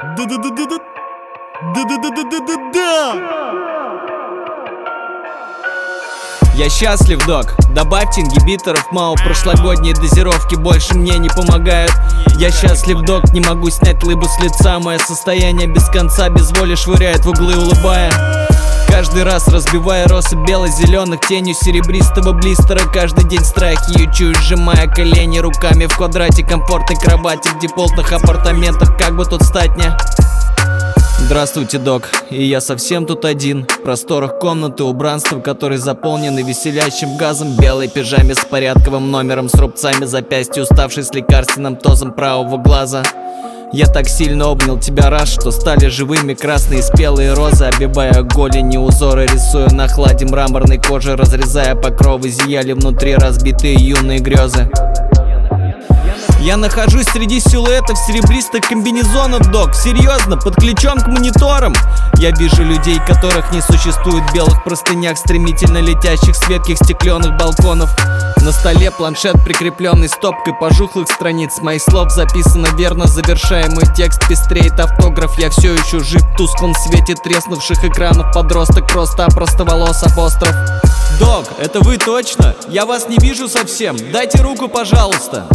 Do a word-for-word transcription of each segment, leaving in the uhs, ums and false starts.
Да-да-да-да-да! Да-да-да-да-да-да! Я счастлив, док, добавьте ингибиторов МАО. Прошлогодние дозировки больше мне не помогают. Я счастлив, док, не могу снять лыбу с лица. Мое состояние без конца, без воли швыряет в углы, улыбая. Каждый раз разбивая росы бело-зеленых тенью серебристого блистера. Каждый день страхи ючую, сжимая колени руками в квадрате комфортной кровати в дефолтных апартаментах. Как бы тут стать, не? Здравствуйте, док, и я совсем тут один. В просторах комнаты убранства, которые заполнены веселящим газом. Белой пижаме с порядковым номером, с рубцами запястья, уставший с лекарственным тозом правого глаза. Я так сильно обнял тебя раз, что стали живыми красные спелые розы. Оббивая голени узоры, рисуя на хладе мраморной кожи. Разрезая покровы, зияли внутри разбитые юные грезы. Я нахожусь среди силуэтов серебристых комбинезонов, док. Серьезно, подключен к мониторам. Я вижу людей, которых не существует в белых простынях, стремительно летящих с ветких стекленных балконов. На столе планшет, прикрепленный стопкой пожухлых страниц моих слов. Записано верно, завершая мой текст, пестреет автограф. Я все еще жив в тусклом свете треснувших экранов. Подросток просто, простоволос апостроф. Док, это вы точно? Я вас не вижу совсем. Дайте руку, пожалуйста.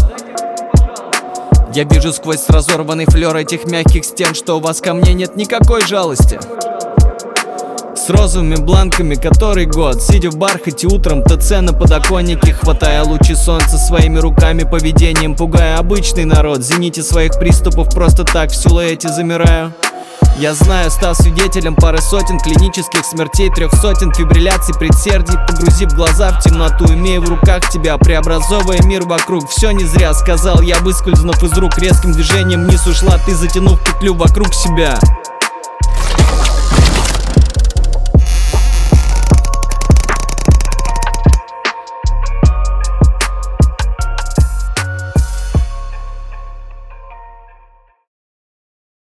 Я вижу сквозь разорванный флёр этих мягких стен, что у вас ко мне нет никакой жалости. С розовыми бланками который год, сидя в бархате утром, ТЦ на подоконнике, хватая лучи солнца своими руками, поведением пугая обычный народ. В зените своих приступов просто так в силуэте замираю. Я знаю, став свидетелем пары сотен клинических смертей, трех сотен фибрилляций предсердий, погрузив глаза в темноту, имея в руках тебя, преобразовывая мир вокруг. Все не зря сказал я, выскользнув из рук, резким движением вниз ушла ты, затянув петлю вокруг себя.